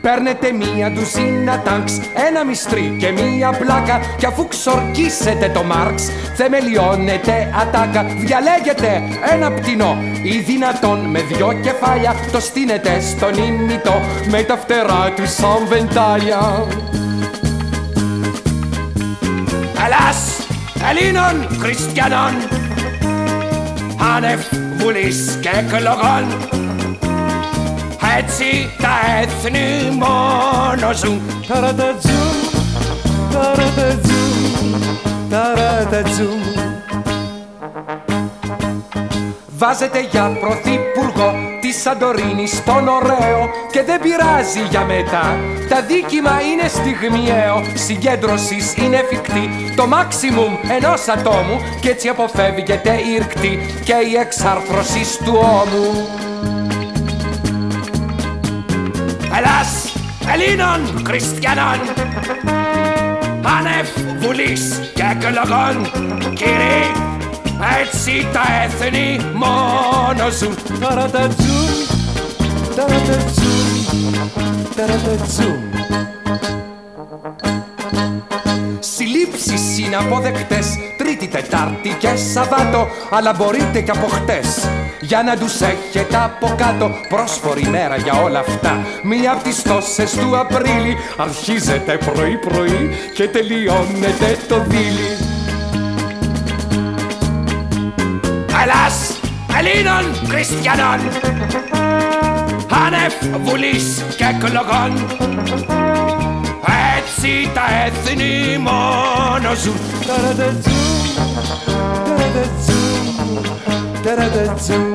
Παίρνετε μία ντουζίνα τάγκς, ένα μυστρί και μία πλάκα, κι αφού ξορκίσετε το Μάρξ, θεμελιώνετε ατάκα. Διαλέγετε ένα πτηνό ή δυνατόν με δυο κεφάλια, το στείνετε στον ημιτό με τα φτερά του σαν βεντάλια. Ελλάς Ελλήνων χριστιανών, άνευ βουλής και εκλογών, έτσι τα έθνη μόνο ζουν. Ταρατατζουμ, ταρατατζουμ, ταρατατζουμ. Βάζετε για πρωθυπουργό τη Σαντορίνη στον ωραίο και δεν πειράζει για μετά. Τα δίκημα είναι στιγμιαίο, συγκέντρωσης είναι εφικτή το maximum ενός ατόμου κι έτσι αποφεύγεται η ρκτή και η εξάρθρωση του ώμου. Ελλάς Ελλήνων χριστιανών, άνευ βουλής και εκλογών, κύριοι, έτσι τα έθνη μόνο ζουν. Ταρατατζουμ, ταρατατζουμ, ταρατατζουμ. Συλλήψεις είναι αποδεκτές Τρίτη, Τετάρτη και Σαββάτο, αλλά μπορείτε κι από χτες για να τους έχετε από κάτω. Πρόσφορη μέρα για όλα αυτά, μία από τις τόσες του Απρίλη. Αρχίζετε πρωί-πρωί και τελειώνετε το δίλη. Ελλάς Ελλήνων χριστιανών, άνευ βουλής και εκλογών, έτσι τα έθνη μόνο ζουν. Ταρατατζουμ, ταρατατζουμ, ταρατατζουμ.